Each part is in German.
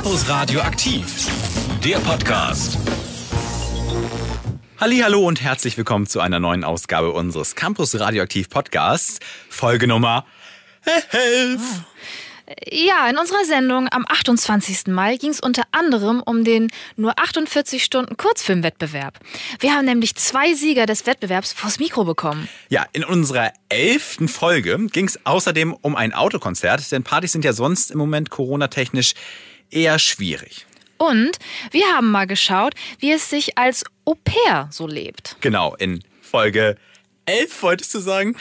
Campus Radio aktiv, der Podcast. Hallihallo und herzlich willkommen zu einer neuen Ausgabe unseres Campus Radioaktiv Podcasts, Folge Nummer 11. Ja, in unserer Sendung am 28. Mai ging es unter anderem um den nur 48 Stunden Kurzfilmwettbewerb. Wir haben nämlich 2 Sieger des Wettbewerbs vors Mikro bekommen. Ja, in unserer 11. Folge ging es außerdem um ein Autokonzert, denn Partys sind ja sonst im Moment coronatechnisch eher schwierig. Und wir haben mal geschaut, wie es sich als Au-pair so lebt. Genau, in Folge 11 wolltest du sagen?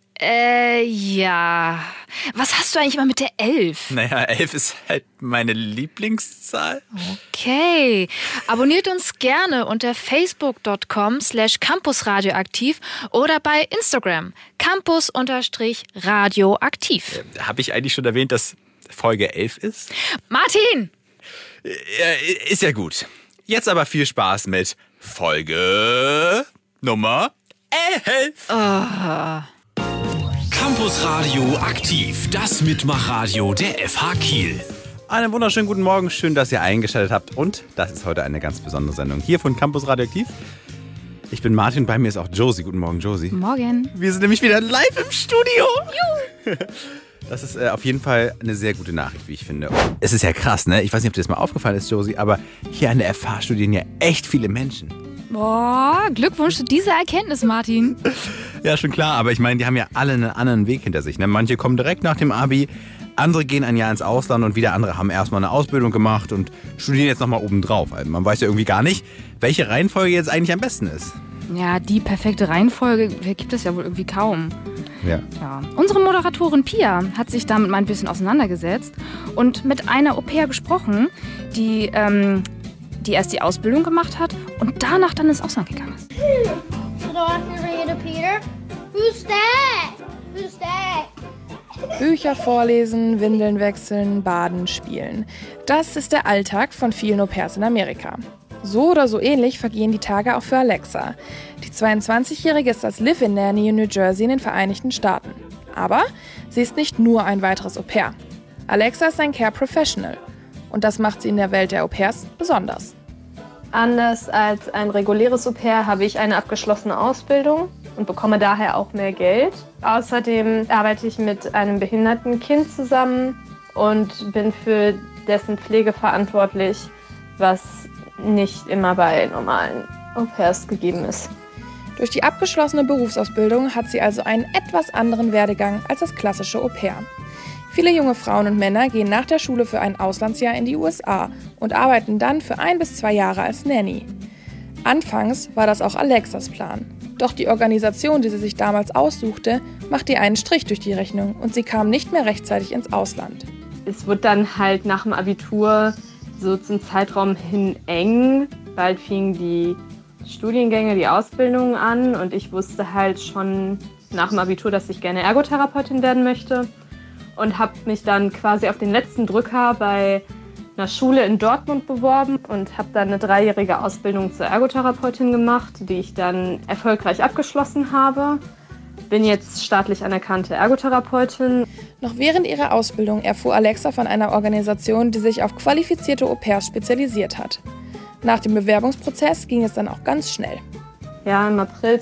Ja. Was hast du eigentlich immer mit der 11? Naja, 11 ist halt meine Lieblingszahl. Okay. Abonniert uns gerne unter facebook.com/campusradioaktiv oder bei Instagram campus_radioaktiv. Habe ich eigentlich schon erwähnt, dass Folge 11 ist? Martin! Ist ja gut. Jetzt aber viel Spaß mit Folge Nummer 11. Campus Radio aktiv, das Mitmachradio der FH Kiel. Einen wunderschönen guten Morgen, schön, dass ihr eingeschaltet habt. Und das ist heute eine ganz besondere Sendung hier von Campus Radioaktiv. Ich bin Martin, bei mir ist auch Josie. Guten Morgen, Josie. Morgen. Wir sind nämlich wieder live im Studio. Juhu. Das ist auf jeden Fall eine sehr gute Nachricht, wie ich finde. Es ist ja krass, ne? Ich weiß nicht, ob dir das mal aufgefallen ist, Josie, aber hier an der FH studieren ja echt viele Menschen. Boah, Glückwunsch zu dieser Erkenntnis, Martin. Ja, schon klar, aber ich meine, die haben ja alle einen anderen Weg hinter sich. Ne? Manche kommen direkt nach dem Abi, andere gehen ein Jahr ins Ausland und wieder andere haben erstmal eine Ausbildung gemacht und studieren jetzt nochmal obendrauf. Also man weiß ja irgendwie gar nicht, welche Reihenfolge jetzt eigentlich am besten ist. Ja, die perfekte Reihenfolge gibt es ja wohl irgendwie kaum. Ja. Unsere Moderatorin Pia hat sich damit mal ein bisschen auseinandergesetzt und mit einer Au-pair gesprochen, die erst die Ausbildung gemacht hat und danach dann ins Ausland gegangen ist. Should I read to Peter? Who's that? Who's that? Bücher vorlesen, Windeln wechseln, baden, spielen. Das ist der Alltag von vielen Au-pairs in Amerika. So oder so ähnlich vergehen die Tage auch für Alexa. Die 22-Jährige ist als Live-In-Nanny in New Jersey in den Vereinigten Staaten. Aber sie ist nicht nur ein weiteres Au-pair. Alexa ist ein Care-Professional. Und das macht sie in der Welt der Au-pairs besonders. Anders als ein reguläres Au-pair habe ich eine abgeschlossene Ausbildung und bekomme daher auch mehr Geld. Außerdem arbeite ich mit einem behinderten Kind zusammen und bin für dessen Pflege verantwortlich, was nicht immer bei normalen Au-pairs gegeben ist. Durch die abgeschlossene Berufsausbildung hat sie also einen etwas anderen Werdegang als das klassische Au-pair. Viele junge Frauen und Männer gehen nach der Schule für ein Auslandsjahr in die USA und arbeiten dann für 1 bis 2 Jahre als Nanny. Anfangs war das auch Alexas Plan. Doch die Organisation, die sie sich damals aussuchte, machte ihr einen Strich durch die Rechnung und sie kam nicht mehr rechtzeitig ins Ausland. Es wird dann halt nach dem Abitur so zum Zeitraum hin eng. Bald fingen die Studiengänge, die Ausbildung an und ich wusste halt schon nach dem Abitur, dass ich gerne Ergotherapeutin werden möchte. Und habe mich dann quasi auf den letzten Drücker bei einer Schule in Dortmund beworben und habe dann eine 3-jährige Ausbildung zur Ergotherapeutin gemacht, die ich dann erfolgreich abgeschlossen habe. Bin jetzt staatlich anerkannte Ergotherapeutin. Noch während ihrer Ausbildung erfuhr Alexa von einer Organisation, die sich auf qualifizierte Au-pairs spezialisiert hat. Nach dem Bewerbungsprozess ging es dann auch ganz schnell. Ja, im April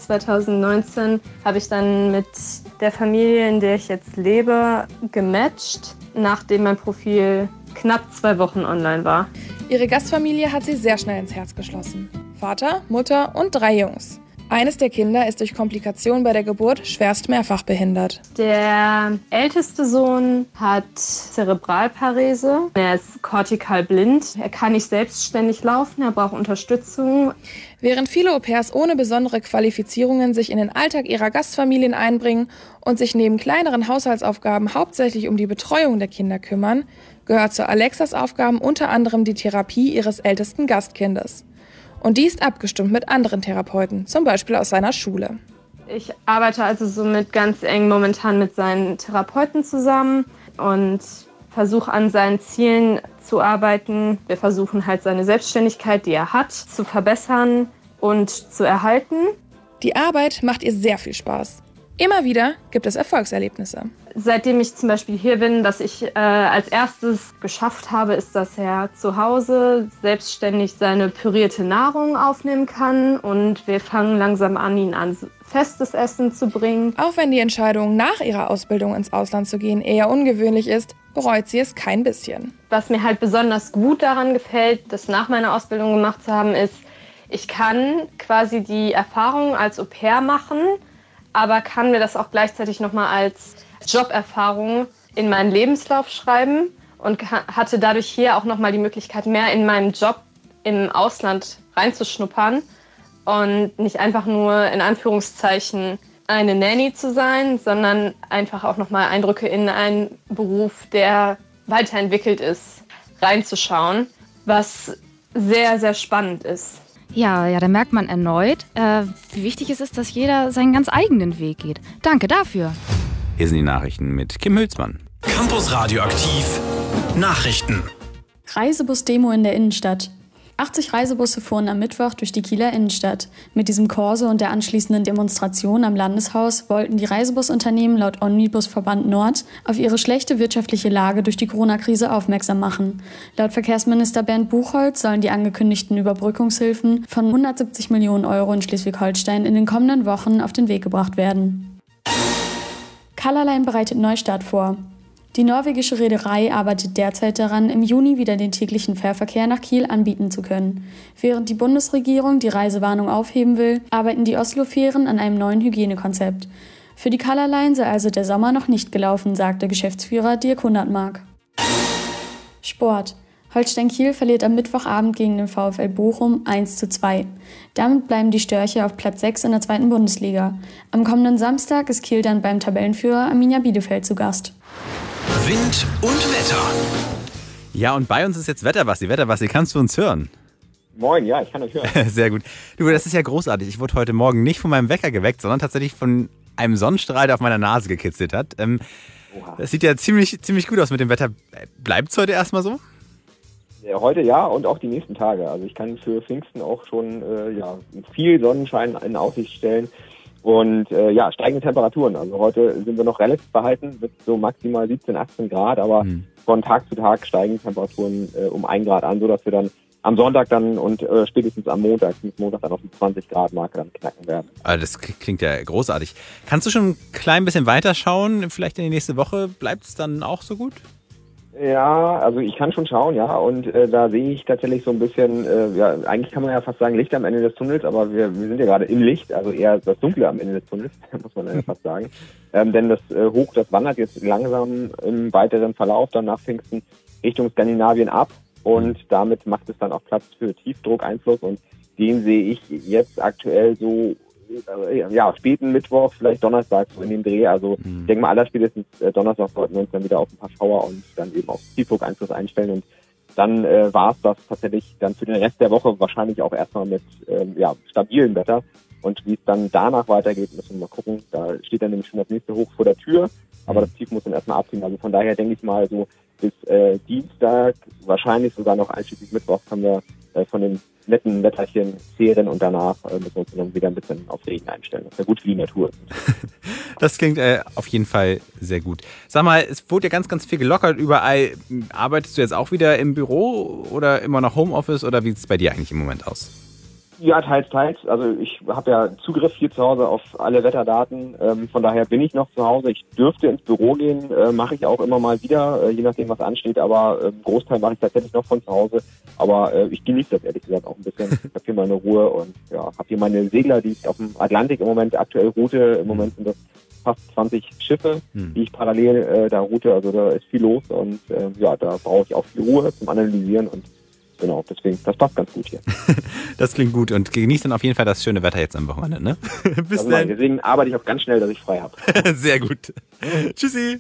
2019 habe ich dann mit der Familie, in der ich jetzt lebe, gematcht, nachdem mein Profil knapp 2 Wochen online war. Ihre Gastfamilie hat sie sehr schnell ins Herz geschlossen. Vater, Mutter und 3 Jungs. Eines der Kinder ist durch Komplikationen bei der Geburt schwerst mehrfach behindert. Der älteste Sohn hat Zerebralparese. Er ist kortikal blind. Er kann nicht selbstständig laufen, er braucht Unterstützung. Während viele Au-pairs ohne besondere Qualifizierungen sich in den Alltag ihrer Gastfamilien einbringen und sich neben kleineren Haushaltsaufgaben hauptsächlich um die Betreuung der Kinder kümmern, gehört zu Alexas Aufgaben unter anderem die Therapie ihres ältesten Gastkindes. Und die ist abgestimmt mit anderen Therapeuten, zum Beispiel aus seiner Schule. Ich arbeite also somit ganz eng momentan mit seinen Therapeuten zusammen und versuche an seinen Zielen zu arbeiten. Wir versuchen halt seine Selbstständigkeit, die er hat, zu verbessern und zu erhalten. Die Arbeit macht ihr sehr viel Spaß. Immer wieder gibt es Erfolgserlebnisse. Seitdem ich zum Beispiel hier bin, dass ich als erstes geschafft habe, ist, dass er zu Hause selbstständig seine pürierte Nahrung aufnehmen kann. Und wir fangen langsam an, ihn an festes Essen zu bringen. Auch wenn die Entscheidung, nach ihrer Ausbildung ins Ausland zu gehen, eher ungewöhnlich ist, bereut sie es kein bisschen. Was mir halt besonders gut daran gefällt, das nach meiner Ausbildung gemacht zu haben, ist, ich kann quasi die Erfahrung als Au-pair machen, aber kann mir das auch gleichzeitig nochmal als Joberfahrung in meinen Lebenslauf schreiben und hatte dadurch hier auch nochmal die Möglichkeit, mehr in meinem Job im Ausland reinzuschnuppern und nicht einfach nur in Anführungszeichen eine Nanny zu sein, sondern einfach auch nochmal Eindrücke in einen Beruf, der weiterentwickelt ist, reinzuschauen, was sehr, sehr spannend ist. Ja, da merkt man erneut, wie wichtig es ist, dass jeder seinen ganz eigenen Weg geht. Danke dafür. Hier sind die Nachrichten mit Kim Hülsmann. Campus Radioaktiv Nachrichten. Reisebus-Demo in der Innenstadt. 80 Reisebusse fuhren am Mittwoch durch die Kieler Innenstadt. Mit diesem Korso und der anschließenden Demonstration am Landeshaus wollten die Reisebusunternehmen laut Omnibusverband Nord auf ihre schlechte wirtschaftliche Lage durch die Corona-Krise aufmerksam machen. Laut Verkehrsminister Bernd Buchholz sollen die angekündigten Überbrückungshilfen von 170 Millionen Euro in Schleswig-Holstein in den kommenden Wochen auf den Weg gebracht werden. Colorline bereitet Neustart vor. Die norwegische Reederei arbeitet derzeit daran, im Juni wieder den täglichen Fährverkehr nach Kiel anbieten zu können. Während die Bundesregierung die Reisewarnung aufheben will, arbeiten die Oslo-Fähren an einem neuen Hygienekonzept. Für die Colorline sei also der Sommer noch nicht gelaufen, sagte Geschäftsführer Dirk Hundertmark. Sport. Holstein Kiel verliert am Mittwochabend gegen den VfL Bochum 1:2. Damit bleiben die Störche auf Platz 6 in der 2. Bundesliga. Am kommenden Samstag ist Kiel dann beim Tabellenführer Arminia Bielefeld zu Gast. Wind und Wetter. Ja, und bei uns ist jetzt Wetterbasti. Wetterbasti, kannst du uns hören? Moin, ja, ich kann euch hören. Sehr gut. Du, das ist ja großartig. Ich wurde heute Morgen nicht von meinem Wecker geweckt, sondern tatsächlich von einem Sonnenstrahl, der auf meiner Nase gekitzelt hat. Das sieht ja ziemlich gut aus mit dem Wetter. Bleibt es heute erstmal so? Ja, heute ja und auch die nächsten Tage. Also ich kann für Pfingsten auch schon viel Sonnenschein in Aussicht stellen. Und steigende Temperaturen. Also heute sind wir noch relativ verhalten mit so maximal 17, 18 Grad, aber von Tag zu Tag steigen Temperaturen um 1 Grad an, sodass wir dann am Sonntag dann und spätestens am Montag dann auf die 20 Grad Marke dann knacken werden. Also das klingt ja großartig. Kannst du schon ein klein bisschen weiterschauen? Vielleicht in die nächste Woche? Bleibt es dann auch so gut? Ja, also ich kann schon schauen, ja, und da sehe ich tatsächlich so ein bisschen, eigentlich kann man ja fast sagen Licht am Ende des Tunnels, aber wir sind ja gerade im Licht, also eher das Dunkle am Ende des Tunnels, muss man ja fast sagen. Denn das Hoch, das wandert jetzt langsam im weiteren Verlauf dann nach Pfingsten Richtung Skandinavien ab und damit macht es dann auch Platz für Tiefdruckeinfluss und den sehe ich jetzt aktuell so späten Mittwoch, vielleicht Donnerstag so in dem Dreh. Also ich denke mal, allerspätestens Donnerstag sollten wir uns dann wieder auf ein paar Schauer und dann eben auf Tiefdruckeinfluss einstellen und dann war es das tatsächlich dann für den Rest der Woche wahrscheinlich auch erstmal mit stabilem Wetter. Und wie es dann danach weitergeht, müssen wir mal gucken. Da steht dann nämlich schon das nächste Hoch vor der Tür, aber das Tief muss dann erstmal abziehen. Also von daher denke ich mal so bis Dienstag, wahrscheinlich sogar noch einschließlich Mittwoch, haben wir von den netten Wetterchen zehren und danach müssen wir uns dann wieder ein bisschen auf Regen einstellen. Das ist ja gut für die Natur. Das klingt auf jeden Fall sehr gut. Sag mal, es wurde ja ganz, ganz viel gelockert überall. Arbeitest du jetzt auch wieder im Büro oder immer noch Homeoffice oder wie sieht es bei dir eigentlich im Moment aus? Ja, teils. Also ich habe ja Zugriff hier zu Hause auf alle Wetterdaten. Von daher bin ich noch zu Hause. Ich dürfte ins Büro gehen, mache ich auch immer mal wieder, je nachdem, was ansteht. Aber Großteil mache ich tatsächlich noch von zu Hause. Aber ich genieße das ehrlich gesagt auch ein bisschen. Ich habe hier meine Ruhe und habe hier meine Segler, die ich auf dem Atlantik im Moment aktuell route. Im Moment sind das fast 20 Schiffe, die ich parallel da route. Also da ist viel los und da brauche ich auch viel Ruhe zum Analysieren und genau, deswegen, das passt ganz gut hier. Das klingt gut und genießt dann auf jeden Fall das schöne Wetter jetzt am Wochenende, ne? Bis dann. Deswegen arbeite ich auch ganz schnell, dass ich frei habe. Sehr gut. Tschüssi.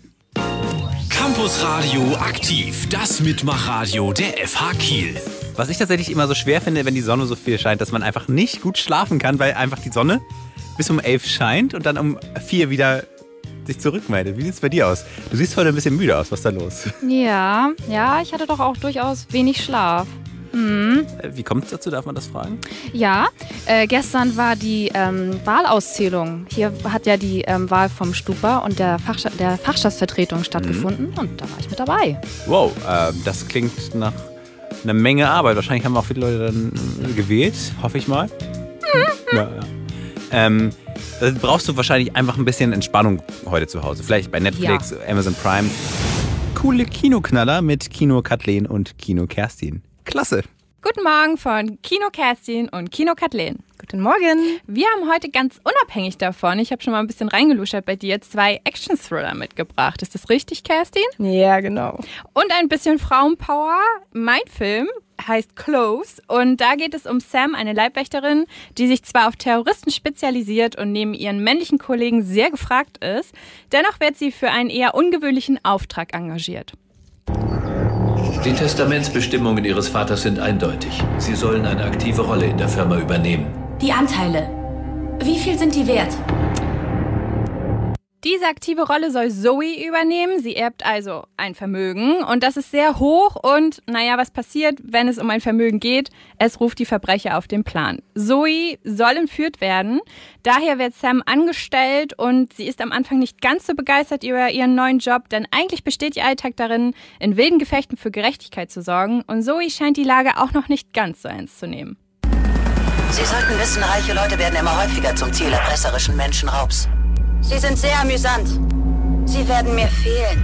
Campus Radio aktiv, das Mitmachradio der FH Kiel. Was ich tatsächlich immer so schwer finde, wenn die Sonne so viel scheint, dass man einfach nicht gut schlafen kann, weil einfach die Sonne bis um 11 scheint und dann um 4 wieder sich zurückmeldet. Wie sieht es bei dir aus? Du siehst heute ein bisschen müde aus. Was ist da los? Ja, ich hatte doch auch durchaus wenig Schlaf. Wie kommt es dazu, darf man das fragen? Ja, gestern war die Wahlauszählung. Hier hat ja die Wahl vom Stupa und der Fachschaftsvertretung stattgefunden und da war ich mit dabei. Wow, das klingt nach einer Menge Arbeit. Wahrscheinlich haben auch viele Leute dann gewählt, hoffe ich mal. Ja. Da brauchst du wahrscheinlich einfach ein bisschen Entspannung heute zu Hause. Vielleicht bei Netflix, Amazon Prime. Coole Kinoknaller mit Kino Kathleen und Kino Kerstin. Klasse. Guten Morgen von Kino Kerstin und Kino Kathleen. Guten Morgen. Wir haben heute ganz unabhängig davon, ich habe schon mal ein bisschen reingeluschert bei dir, 2 Action-Thriller mitgebracht. Ist das richtig, Kerstin? Ja, genau. Und ein bisschen Frauenpower. Mein Film heißt Close und da geht es um Sam, eine Leibwächterin, die sich zwar auf Terroristen spezialisiert und neben ihren männlichen Kollegen sehr gefragt ist, dennoch wird sie für einen eher ungewöhnlichen Auftrag engagiert. Die Testamentsbestimmungen Ihres Vaters sind eindeutig. Sie sollen eine aktive Rolle in der Firma übernehmen. Die Anteile. Wie viel sind die wert? Diese aktive Rolle soll Zoe übernehmen. Sie erbt also ein Vermögen und das ist sehr hoch und naja, was passiert, wenn es um ein Vermögen geht? Es ruft die Verbrecher auf den Plan. Zoe soll entführt werden, daher wird Sam angestellt und sie ist am Anfang nicht ganz so begeistert über ihren neuen Job, denn eigentlich besteht ihr Alltag darin, in wilden Gefechten für Gerechtigkeit zu sorgen und Zoe scheint die Lage auch noch nicht ganz so ernst zu nehmen. Sie sollten wissen, reiche Leute werden immer häufiger zum Ziel erpresserischen Menschenraubs. Sie sind sehr amüsant. Sie werden mir fehlen.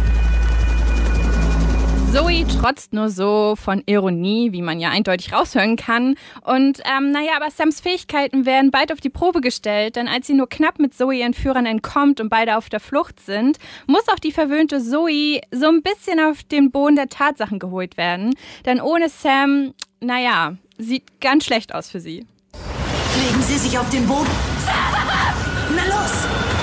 Zoe trotzt nur so von Ironie, wie man ja eindeutig raushören kann. Und aber Sams Fähigkeiten werden bald auf die Probe gestellt, denn als sie nur knapp mit Zoe ihren Führern entkommt und beide auf der Flucht sind, muss auch die verwöhnte Zoe so ein bisschen auf den Boden der Tatsachen geholt werden. Denn ohne Sam, sieht ganz schlecht aus für sie. Legen Sie sich auf den Boden. Na los!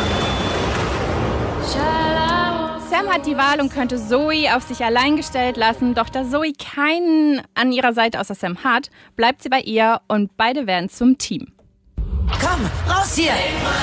Sam hat die Wahl und könnte Zoe auf sich allein gestellt lassen, doch da Zoe keinen an ihrer Seite außer Sam hat, bleibt sie bei ihr und beide werden zum Team. Komm, raus hier!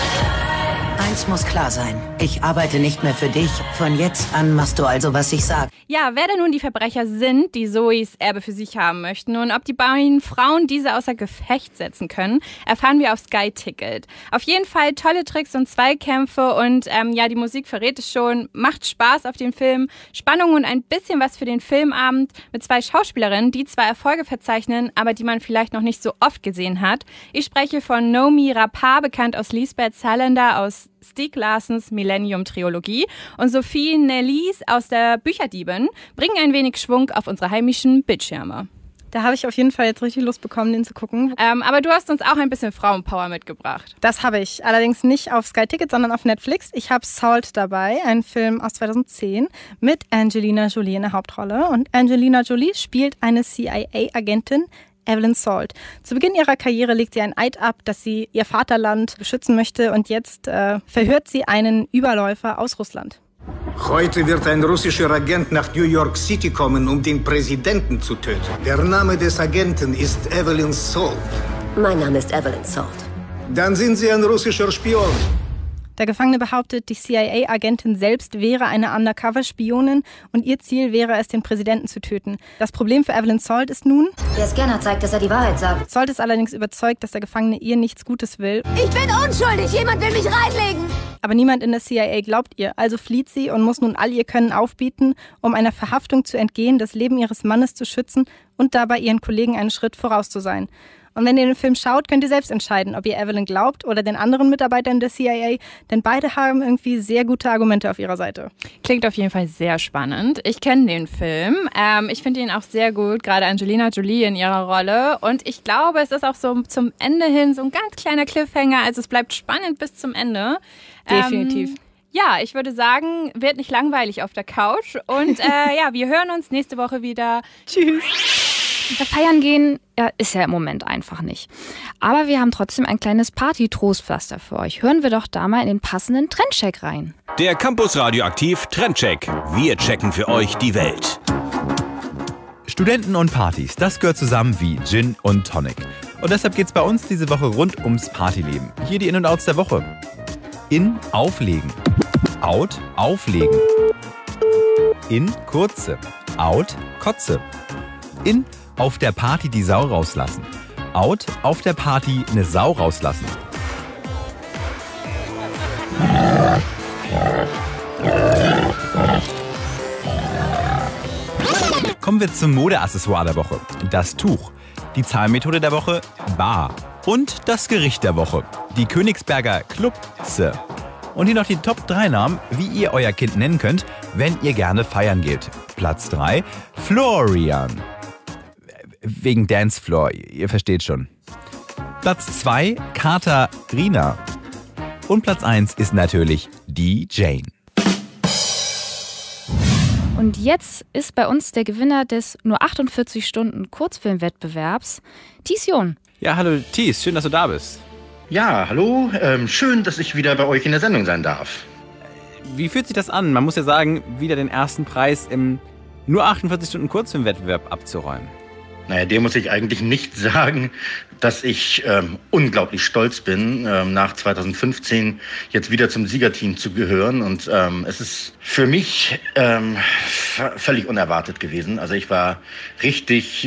Eins muss klar sein. Ich arbeite nicht mehr für dich. Von jetzt an machst du also, was ich sage. Ja, wer denn nun die Verbrecher sind, die Zoes Erbe für sich haben möchten und ob die beiden Frauen diese außer Gefecht setzen können, erfahren wir auf Sky Ticket. Auf jeden Fall tolle Tricks und Zweikämpfe und die Musik verrät es schon. Macht Spaß auf den Film, Spannung und ein bisschen was für den Filmabend mit 2 Schauspielerinnen, die zwar Erfolge verzeichnen, aber die man vielleicht noch nicht so oft gesehen hat. Ich spreche von Noomi Rapace, bekannt aus Lisbeth Salander aus Stieg Larssons Millennium-Trilogie und Sophie Nellis aus der Bücherdiebin bringen ein wenig Schwung auf unsere heimischen Bildschirme. Da habe ich auf jeden Fall jetzt richtig Lust bekommen, den zu gucken. Aber du hast uns auch ein bisschen Frauenpower mitgebracht. Das habe ich. Allerdings nicht auf Sky Ticket, sondern auf Netflix. Ich habe Salt dabei, einen Film aus 2010 mit Angelina Jolie in der Hauptrolle. Und Angelina Jolie spielt eine CIA-Agentin, Evelyn Salt. Zu Beginn ihrer Karriere legt sie ein Eid ab, dass sie ihr Vaterland beschützen möchte und jetzt verhört sie einen Überläufer aus Russland. Heute wird ein russischer Agent nach New York City kommen, um den Präsidenten zu töten. Der Name des Agenten ist Evelyn Salt. Mein Name ist Evelyn Salt. Dann sind Sie ein russischer Spion. Der Gefangene behauptet, die CIA-Agentin selbst wäre eine Undercover-Spionin und ihr Ziel wäre es, den Präsidenten zu töten. Das Problem für Evelyn Salt ist nun... Der Scanner zeigt, dass er die Wahrheit sagt. Salt ist allerdings überzeugt, dass der Gefangene ihr nichts Gutes will. Ich bin unschuldig, jemand will mich reinlegen! Aber niemand in der CIA glaubt ihr, also flieht sie und muss nun all ihr Können aufbieten, um einer Verhaftung zu entgehen, das Leben ihres Mannes zu schützen und dabei ihren Kollegen einen Schritt voraus zu sein. Und wenn ihr den Film schaut, könnt ihr selbst entscheiden, ob ihr Evelyn glaubt oder den anderen Mitarbeitern der CIA, denn beide haben irgendwie sehr gute Argumente auf ihrer Seite. Klingt auf jeden Fall sehr spannend. Ich kenne den Film. Ich finde ihn auch sehr gut, gerade Angelina Jolie in ihrer Rolle. Und ich glaube, es ist auch so zum Ende hin so ein ganz kleiner Cliffhanger. Also es bleibt spannend bis zum Ende. Definitiv. Ja, ich würde sagen, wird nicht langweilig auf der Couch. Und wir hören uns nächste Woche wieder. Tschüss. Feiern gehen ist ja im Moment einfach nicht. Aber wir haben trotzdem ein kleines Party-Trostpflaster für euch. Hören wir doch da mal in den passenden Trendcheck rein. Der Campus Radioaktiv Trendcheck. Wir checken für euch die Welt. Studenten und Partys, das gehört zusammen wie Gin und Tonic. Und deshalb geht's bei uns diese Woche rund ums Partyleben. Hier die In- und Outs der Woche. In, auflegen. Out, auflegen. In, kurze. Out, Kotze. In, auf der Party die Sau rauslassen. Out, auf der Party eine Sau rauslassen. Kommen wir zum Modeaccessoire der Woche. Das Tuch. Die Zahlmethode der Woche, Bar. Und das Gericht der Woche, die Königsberger Klubse. Und hier noch die Top 3 Namen, wie ihr euer Kind nennen könnt, wenn ihr gerne feiern geht. Platz 3, Florian. Wegen Dancefloor, ihr versteht schon. Platz 2, Katharina. Und Platz 1 ist natürlich die Jane. Und jetzt ist bei uns der Gewinner des nur 48 Stunden Kurzfilmwettbewerbs, Thies John. Ja, hallo Thies, schön, dass du da bist. Ja, hallo, schön, dass ich wieder bei euch in der Sendung sein darf. Wie fühlt sich das an? Man muss ja sagen, wieder den ersten Preis im nur 48 Stunden Kurzfilmwettbewerb abzuräumen. Naja, dem muss ich eigentlich nicht sagen, dass ich unglaublich stolz bin, nach 2015 jetzt wieder zum Siegerteam zu gehören. Und es ist für mich völlig unerwartet gewesen. Also ich war richtig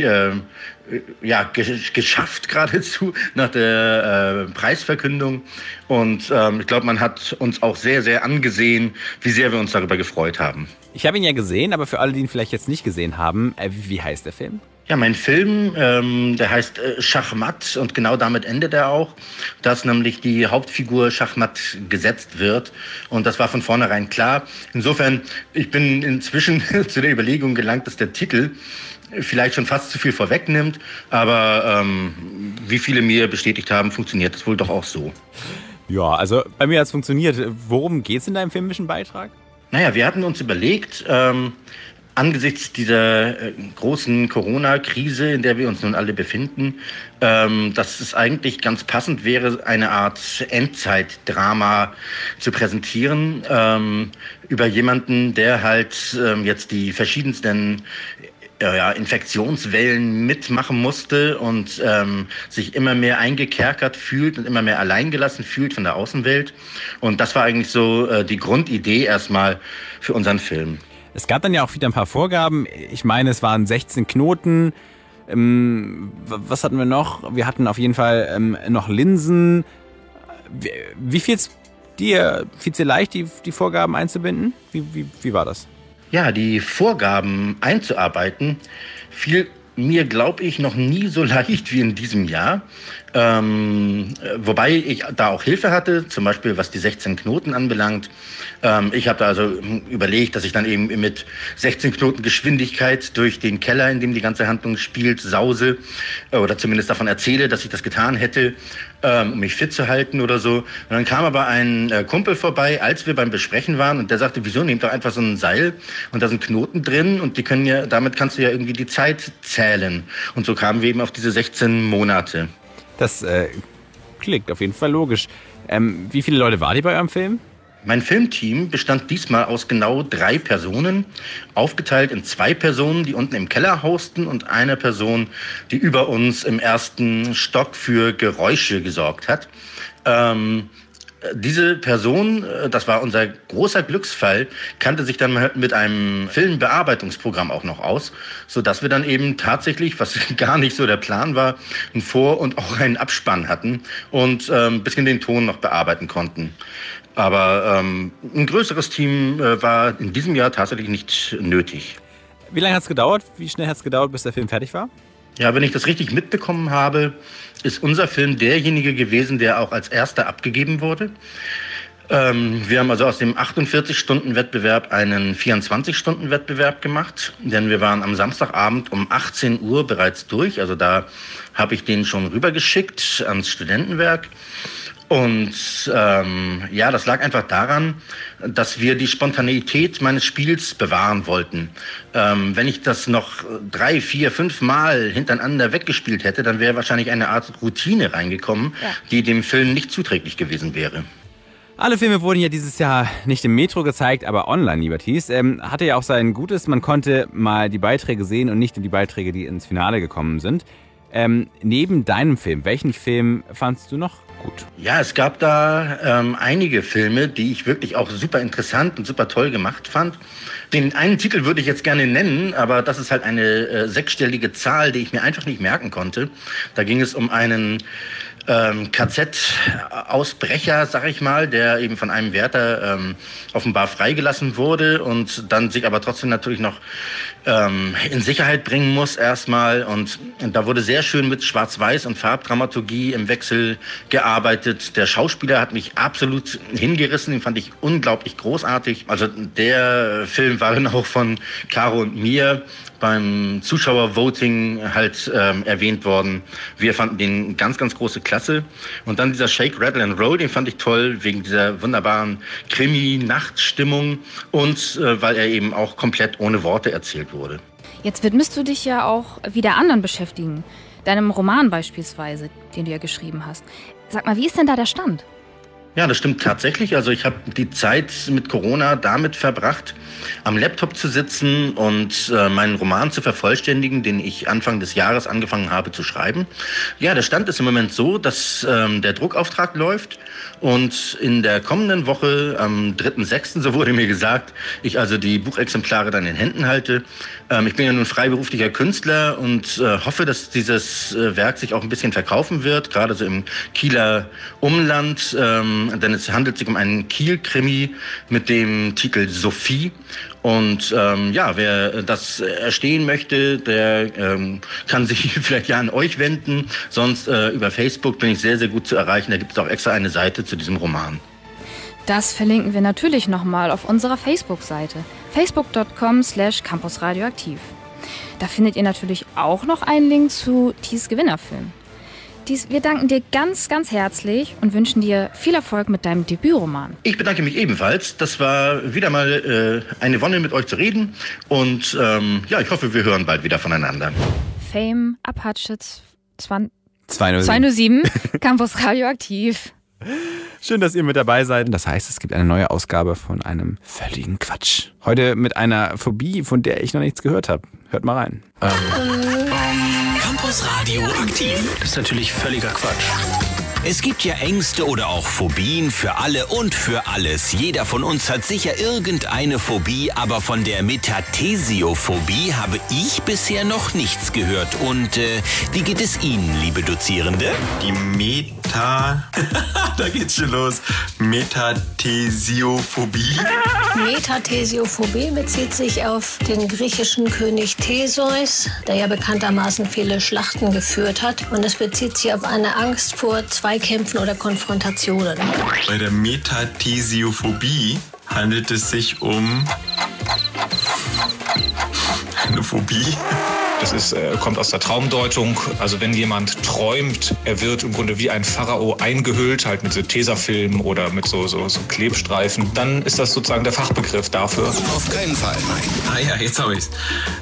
geschafft geradezu nach der Preisverkündung. Und ich glaube, man hat uns auch sehr, sehr angesehen, wie sehr wir uns darüber gefreut haben. Ich habe ihn ja gesehen, aber für alle, die ihn vielleicht jetzt nicht gesehen haben, wie heißt der Film? Ja, mein Film, der heißt Schachmatt und genau damit endet er auch, dass nämlich die Hauptfigur Schachmatt gesetzt wird und das war von vornherein klar. Insofern, ich bin inzwischen zu der Überlegung gelangt, dass der Titel vielleicht schon fast zu viel vorwegnimmt, aber wie viele mir bestätigt haben, funktioniert das wohl doch auch so. Ja, also bei mir hat es funktioniert. Worum geht's in deinem filmischen Beitrag? Naja, wir hatten uns überlegt, angesichts dieser großen Corona-Krise, in der wir uns nun alle befinden, dass es eigentlich ganz passend wäre, eine Art Endzeitdrama zu präsentieren über jemanden, der halt jetzt die verschiedensten Infektionswellen mitmachen musste und sich immer mehr eingekerkert fühlt und immer mehr alleingelassen fühlt von der Außenwelt. Und das war eigentlich so die Grundidee erstmal für unseren Film. Es gab dann ja auch wieder ein paar Vorgaben. Ich meine, es waren 16 Knoten. Was hatten wir noch? Wir hatten auf jeden Fall noch Linsen. Wie fiel es dir leicht, die Vorgaben einzubinden? Wie war das? Ja, die Vorgaben einzuarbeiten fiel mir, glaube ich, noch nie so leicht wie in diesem Jahr. Wobei ich da auch Hilfe hatte, zum Beispiel was die 16 Knoten anbelangt. Ich habe da also überlegt, dass ich dann eben mit 16 Knoten Geschwindigkeit durch den Keller, in dem die ganze Handlung spielt, sause oder zumindest davon erzähle, dass ich das getan hätte, um mich fit zu halten oder so. Und dann kam aber ein Kumpel vorbei, als wir beim Besprechen waren und der sagte, wieso, nehmt doch einfach so ein Seil und da sind Knoten drin und damit kannst du ja irgendwie die Zeit zählen. Und so kamen wir eben auf diese 16 Monate. Das klingt auf jeden Fall logisch. Wie viele Leute wart ihr bei eurem Film? Mein Filmteam bestand diesmal aus genau 3 Personen, aufgeteilt in 2 Personen, die unten im Keller hausten und eine Person, die über uns im ersten Stock für Geräusche gesorgt hat. Diese Person, das war unser großer Glücksfall, kannte sich dann mit einem Filmbearbeitungsprogramm auch noch aus, sodass wir dann eben tatsächlich, was gar nicht so der Plan war, einen Vor- und auch einen Abspann hatten und ein bisschen den Ton noch bearbeiten konnten. Aber ein größeres Team war in diesem Jahr tatsächlich nicht nötig. Wie lange hat es gedauert? Wie schnell hat es gedauert, bis der Film fertig war? Ja, wenn ich das richtig mitbekommen habe, ist unser Film derjenige gewesen, der auch als erster abgegeben wurde. Wir haben also aus dem 48-Stunden-Wettbewerb einen 24-Stunden-Wettbewerb gemacht, denn wir waren am Samstagabend um 18 Uhr bereits durch. Also da habe ich den schon rübergeschickt ans Studentenwerk. Und das lag einfach daran, dass wir die Spontaneität meines Spiels bewahren wollten. Wenn ich das noch 3, 4, 5 Mal hintereinander weggespielt hätte, dann wäre wahrscheinlich eine Art Routine reingekommen, die dem Film nicht zuträglich gewesen wäre. Alle Filme wurden ja dieses Jahr nicht im Metro gezeigt, aber online, lieber Thies. Hatte ja auch sein Gutes, man konnte mal die Beiträge sehen und nicht nur die Beiträge, die ins Finale gekommen sind. Neben deinem Film, welchen Film fandst du noch gut. Ja, es gab da einige Filme, die ich wirklich auch super interessant und super toll gemacht fand. Den einen Titel würde ich jetzt gerne nennen, aber das ist halt eine sechsstellige Zahl, die ich mir einfach nicht merken konnte. Da ging es um einen KZ-Ausbrecher, sag ich mal, der eben von einem Wärter offenbar freigelassen wurde und dann sich aber trotzdem natürlich noch in Sicherheit bringen muss erstmal. Und da wurde sehr schön mit Schwarz-Weiß und Farbdramaturgie im Wechsel gearbeitet. Der Schauspieler hat mich absolut hingerissen, den fand ich unglaublich großartig. Also der Film war dann auch von Caro und mir beim Zuschauervoting halt erwähnt worden. Wir fanden den ganz, ganz große Klasse. Und dann dieser Shake, Rattle and Roll, den fand ich toll, wegen dieser wunderbaren Krimi-Nachtstimmung und weil er eben auch komplett ohne Worte erzählt wurde. Jetzt widmest du dich ja auch wieder anderen beschäftigen. Deinem Roman beispielsweise, den du ja geschrieben hast. Sag mal, wie ist denn da der Stand? Ja, das stimmt tatsächlich. Also ich habe die Zeit mit Corona damit verbracht, am Laptop zu sitzen und meinen Roman zu vervollständigen, den ich Anfang des Jahres angefangen habe zu schreiben. Ja, der Stand ist im Moment so, dass der Druckauftrag läuft und in der kommenden Woche, am 3.6., so wurde mir gesagt, ich also die Buchexemplare dann in Händen halte. Ich bin ja nun freiberuflicher Künstler und hoffe, dass dieses Werk sich auch ein bisschen verkaufen wird, gerade so im Kieler Umland. Denn es handelt sich um einen Kiel-Krimi mit dem Titel Sophie. Und wer das erstehen möchte, der kann sich vielleicht ja an euch wenden. Sonst über Facebook bin ich sehr, sehr gut zu erreichen. Da gibt es auch extra eine Seite zu diesem Roman. Das verlinken wir natürlich nochmal auf unserer Facebook-Seite. facebook.com/campusradioaktiv. Da findet ihr natürlich auch noch einen Link zu Thies Gewinnerfilm. Wir danken dir ganz, ganz herzlich und wünschen dir viel Erfolg mit deinem Debütroman. Ich bedanke mich ebenfalls. Das war wieder mal eine Wonne, mit euch zu reden. Und ich hoffe, wir hören bald wieder voneinander. Fame, Apache 207. Campus Radioaktiv. Schön, dass ihr mit dabei seid. Das heißt, es gibt eine neue Ausgabe von einem völligen Quatsch. Heute mit einer Phobie, von der ich noch nichts gehört habe. Hört mal rein. Campus Radioaktiv. Das ist natürlich völliger Quatsch. Es gibt ja Ängste oder auch Phobien für alle und für alles. Jeder von uns hat sicher irgendeine Phobie, aber von der Metathesiophobie habe ich bisher noch nichts gehört. Und wie geht es Ihnen, liebe Dozierende? Die da geht's schon los. Metathesiophobie. Metathesiophobie bezieht sich auf den griechischen König Theseus, der ja bekanntermaßen viele Schlachten geführt hat. Und es bezieht sich auf eine Angst vor Zweikämpfen oder Konfrontationen. Bei der Metathesiophobie handelt es sich um eine Phobie. Das kommt aus der Traumdeutung. Also wenn jemand träumt, er wird im Grunde wie ein Pharao eingehüllt, halt mit so Tesafilm oder mit so Klebstreifen, dann ist das sozusagen der Fachbegriff dafür. Auf keinen Fall, nein. Ah ja, jetzt habe ich's.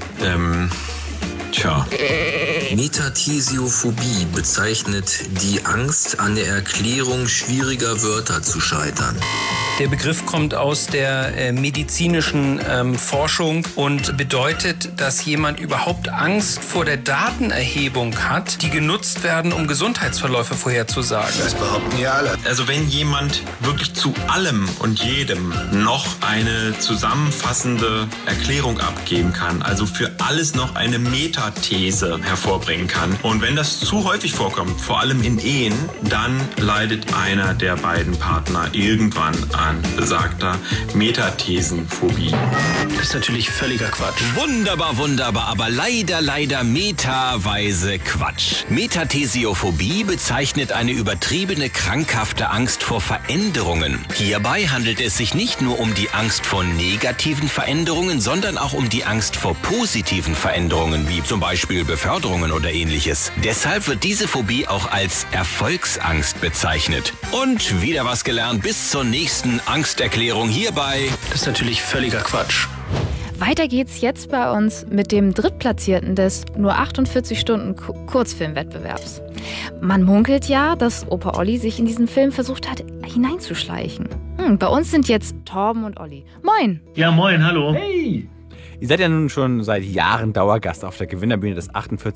Metathesiophobie bezeichnet die Angst, an der Erklärung schwieriger Wörter zu scheitern. Der Begriff kommt aus der medizinischen Forschung und bedeutet, dass jemand überhaupt Angst vor der Datenerhebung hat, die genutzt werden, um Gesundheitsverläufe vorherzusagen. Das behaupten ja alle. Also wenn jemand wirklich zu allem und jedem noch eine zusammenfassende Erklärung abgeben kann, also für alles noch eine Metathese hervorbringen kann. Und wenn das zu häufig vorkommt, vor allem in Ehen, dann leidet einer der beiden Partner irgendwann an besagter Metathesenphobie. Das ist natürlich völliger Quatsch. Wunderbar, wunderbar, aber leider metaweise Quatsch. Metathesiophobie bezeichnet eine übertriebene, krankhafte Angst vor Veränderungen. Hierbei handelt es sich nicht nur um die Angst vor negativen Veränderungen, sondern auch um die Angst vor positiven Veränderungen, wie zum Beispiel Beförderungen oder ähnliches. Deshalb wird diese Phobie auch als Erfolgsangst bezeichnet. Und wieder was gelernt. Bis zur nächsten Angsterklärung hierbei. Das ist natürlich völliger Quatsch. Weiter geht's jetzt bei uns mit dem Drittplatzierten des nur 48 Stunden Kurzfilmwettbewerbs. Man munkelt ja, dass Opa Olli sich in diesen Film versucht hat, hineinzuschleichen. Bei uns sind jetzt Torben und Olli. Moin! Ja, moin, hallo. Hey! Ihr seid ja nun schon seit Jahren Dauergast auf der Gewinnerbühne des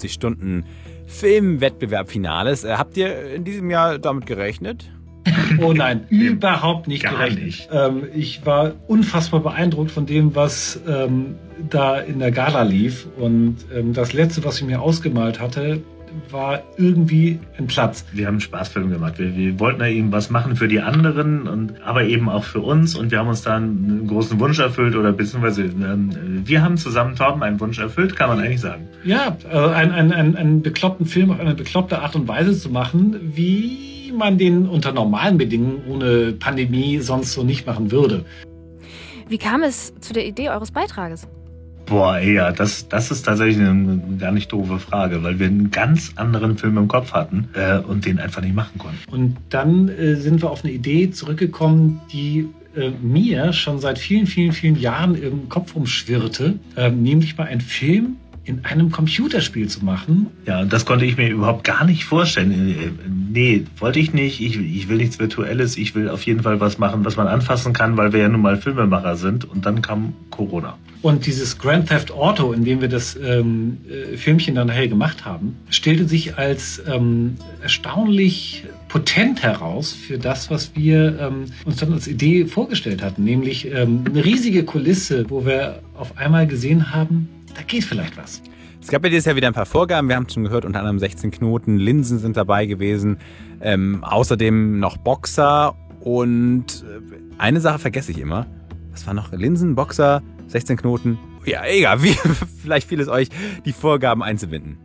48-Stunden-Filmwettbewerb-Finales. Habt ihr in diesem Jahr damit gerechnet? Oh nein, überhaupt nicht gerechnet. Ich war unfassbar beeindruckt von dem, was da in der Gala lief. Und das Letzte, was ich mir ausgemalt hatte, war irgendwie ein Platz. Wir haben einen Spaßfilm gemacht. Wir wollten da eben was machen für die anderen, aber eben auch für uns. Und wir haben uns da einen großen Wunsch erfüllt, oder beziehungsweise wir haben zusammen, Torben, einen Wunsch erfüllt, kann man eigentlich sagen. Ja, einen bekloppten Film auf eine bekloppte Art und Weise zu machen, wie man den unter normalen Bedingungen ohne Pandemie sonst so nicht machen würde. Wie kam es zu der Idee eures Beitrages? Boah, ja, das ist tatsächlich eine gar nicht doofe Frage, weil wir einen ganz anderen Film im Kopf hatten und den einfach nicht machen konnten. Und dann sind wir auf eine Idee zurückgekommen, die mir schon seit vielen, vielen, vielen Jahren im Kopf umschwirrte, nämlich mal einen Film in einem Computerspiel zu machen. Ja, das konnte ich mir überhaupt gar nicht vorstellen. Nee, wollte ich nicht. Ich will nichts Virtuelles. Ich will auf jeden Fall was machen, was man anfassen kann, weil wir ja nun mal Filmemacher sind. Und dann kam Corona. Und dieses Grand Theft Auto, in dem wir das Filmchen dann nachher gemacht haben, stellte sich als erstaunlich potent heraus für das, was wir uns dann als Idee vorgestellt hatten. Nämlich eine riesige Kulisse, wo wir auf einmal gesehen haben, da geht vielleicht was. Es gab ja dieses Jahr wieder ein paar Vorgaben. Wir haben es schon gehört, unter anderem 16 Knoten, Linsen sind dabei gewesen. Außerdem noch Boxer und eine Sache vergesse ich immer. Was war noch? Linsen, Boxer, 16 Knoten. Ja, egal, wie vielleicht fiel es euch, die Vorgaben einzubinden.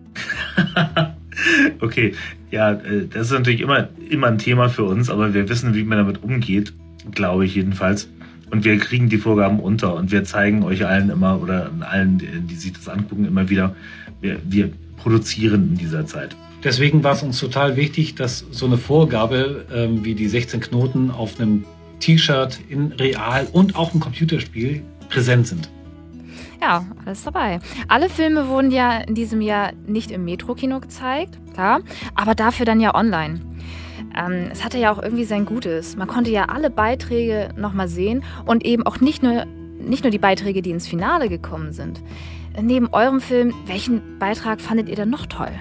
Okay, ja, das ist natürlich immer ein Thema für uns, aber wir wissen, wie man damit umgeht, glaube ich jedenfalls. Und wir kriegen die Vorgaben unter und wir zeigen euch allen immer oder allen, die sich das angucken, immer wieder, wir produzieren in dieser Zeit. Deswegen war es uns total wichtig, dass so eine Vorgabe wie die 16 Knoten auf einem T-Shirt in real und auch im Computerspiel präsent sind. Ja, alles dabei. Alle Filme wurden ja in diesem Jahr nicht im Metro-Kino gezeigt, klar, aber dafür dann ja online. Es hatte ja auch irgendwie sein Gutes. Man konnte ja alle Beiträge nochmal sehen und eben auch nicht nur die Beiträge, die ins Finale gekommen sind. Neben eurem Film, welchen Beitrag fandet ihr denn noch toll?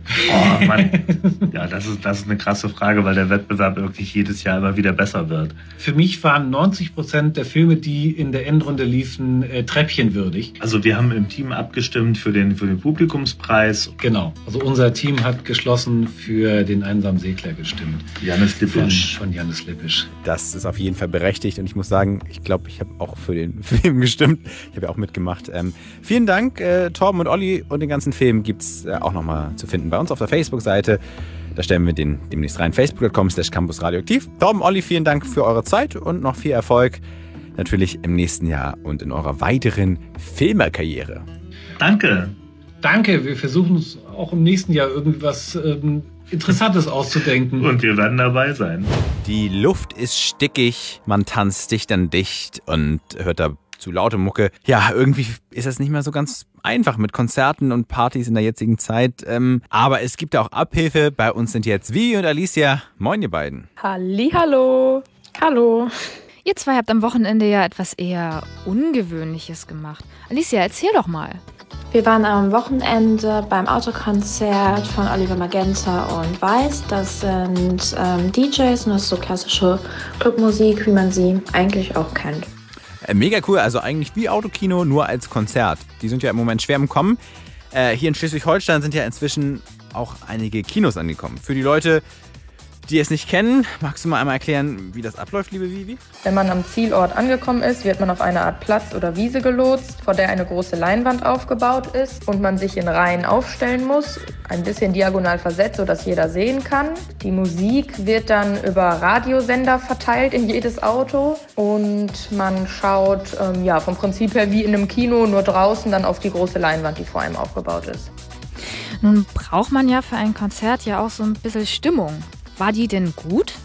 Oh Mann, ja, das ist eine krasse Frage, weil der Wettbewerb wirklich jedes Jahr immer wieder besser wird. Für mich waren 90% der Filme, die in der Endrunde liefen, treppchenwürdig. Also wir haben im Team abgestimmt für den Publikumspreis. Genau, also unser Team hat geschlossen für den Einsamen Segler gestimmt. Jannis Lippisch. Von Jannis Lippisch. Das ist auf jeden Fall berechtigt und ich muss sagen, ich glaube, ich habe auch für den Film gestimmt. Ich habe ja auch mitgemacht. Vielen Dank, Torben und Olli, und den ganzen Film gibt es auch nochmal zu finden bei uns auf der Facebook-Seite. Da stellen wir den demnächst rein. facebook.com/campusradioaktiv. Torben, Olli, vielen Dank für eure Zeit und noch viel Erfolg natürlich im nächsten Jahr und in eurer weiteren Filmerkarriere. Danke. Danke, wir versuchen uns auch im nächsten Jahr irgendwie was Interessantes auszudenken. Und wir werden dabei sein. Die Luft ist stickig, man tanzt dicht an dicht und hört da zu laute Mucke. Ja, irgendwie ist das nicht mehr so ganz einfach mit Konzerten und Partys in der jetzigen Zeit. Aber es gibt ja auch Abhilfe. Bei uns sind jetzt Vivi und Alicia. Moin, ihr beiden. Hallihallo. Hallo. Ihr zwei habt am Wochenende ja etwas eher Ungewöhnliches gemacht. Alicia, erzähl doch mal. Wir waren am Wochenende beim Autokonzert von Oliver Magenta und Weiß. Das sind DJs und das ist so klassische Clubmusik, wie man sie eigentlich auch kennt. Mega cool, also eigentlich wie Autokino, nur als Konzert. Die sind ja im Moment schwer im Kommen. Hier in Schleswig-Holstein sind ja inzwischen auch einige Kinos angekommen. Für die Leute, die es nicht kennen, magst du mal einmal erklären, wie das abläuft, liebe Vivi? Wenn man am Zielort angekommen ist, wird man auf eine Art Platz oder Wiese gelotst, vor der eine große Leinwand aufgebaut ist und man sich in Reihen aufstellen muss, ein bisschen diagonal versetzt, sodass jeder sehen kann. Die Musik wird dann über Radiosender verteilt in jedes Auto und man schaut vom Prinzip her wie in einem Kino, nur draußen dann auf die große Leinwand, die vor einem aufgebaut ist. Nun braucht man ja für ein Konzert ja auch so ein bisschen Stimmung. War die denn gut?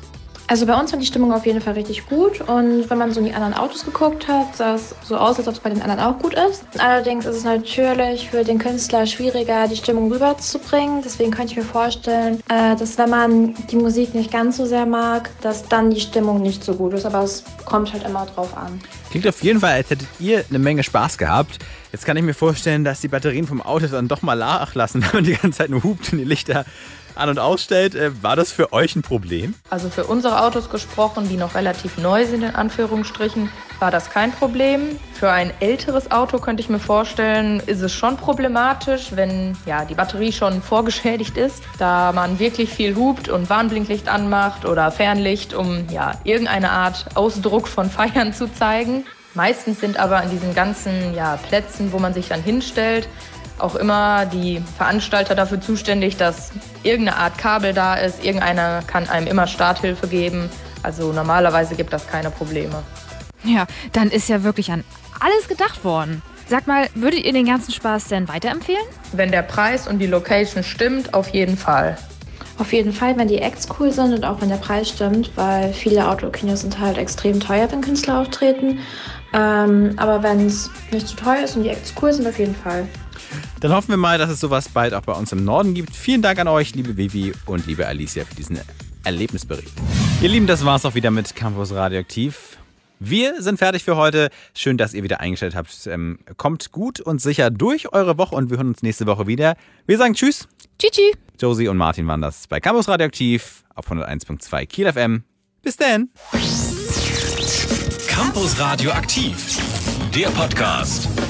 Also bei uns war die Stimmung auf jeden Fall richtig gut und wenn man so in die anderen Autos geguckt hat, sah es so aus, als ob es bei den anderen auch gut ist. Allerdings ist es natürlich für den Künstler schwieriger, die Stimmung rüberzubringen. Deswegen könnte ich mir vorstellen, dass wenn man die Musik nicht ganz so sehr mag, dass dann die Stimmung nicht so gut ist. Aber es kommt halt immer drauf an. Klingt auf jeden Fall, als hättet ihr eine Menge Spaß gehabt. Jetzt kann ich mir vorstellen, dass die Batterien vom Auto dann doch mal nachlassen, wenn man die ganze Zeit nur hupt und die Lichter an- und ausstellt. War das für euch ein Problem? Also für unsere Autos gesprochen, die noch relativ neu sind, in Anführungsstrichen, war das kein Problem. Für ein älteres Auto könnte ich mir vorstellen, ist es schon problematisch, wenn die Batterie schon vorgeschädigt ist, da man wirklich viel hupt und Warnblinklicht anmacht oder Fernlicht, um irgendeine Art Ausdruck von Feiern zu zeigen. Meistens sind aber an diesen ganzen Plätzen, wo man sich dann hinstellt, auch immer die Veranstalter dafür zuständig, dass irgendeine Art Kabel da ist. Irgendeiner kann einem immer Starthilfe geben. Also normalerweise gibt das keine Probleme. Ja, dann ist ja wirklich an alles gedacht worden. Sag mal, würdet ihr den ganzen Spaß denn weiterempfehlen? Wenn der Preis und die Location stimmt, auf jeden Fall. Auf jeden Fall, wenn die Acts cool sind und auch wenn der Preis stimmt, weil viele Autokinos sind halt extrem teuer, wenn Künstler auftreten. Aber wenn es nicht zu teuer ist und die Acts cool sind, auf jeden Fall. Dann hoffen wir mal, dass es sowas bald auch bei uns im Norden gibt. Vielen Dank an euch, liebe Vivi und liebe Alicia, für diesen Erlebnisbericht. Ihr Lieben, das war's auch wieder mit Campus Radioaktiv. Wir sind fertig für heute. Schön, dass ihr wieder eingestellt habt. Kommt gut und sicher durch eure Woche und wir hören uns nächste Woche wieder. Wir sagen Tschüss. Tschüssi. Josie und Martin waren das bei Campus Radioaktiv auf 101.2 Kiel FM. Bis dann. Campus Radioaktiv, der Podcast.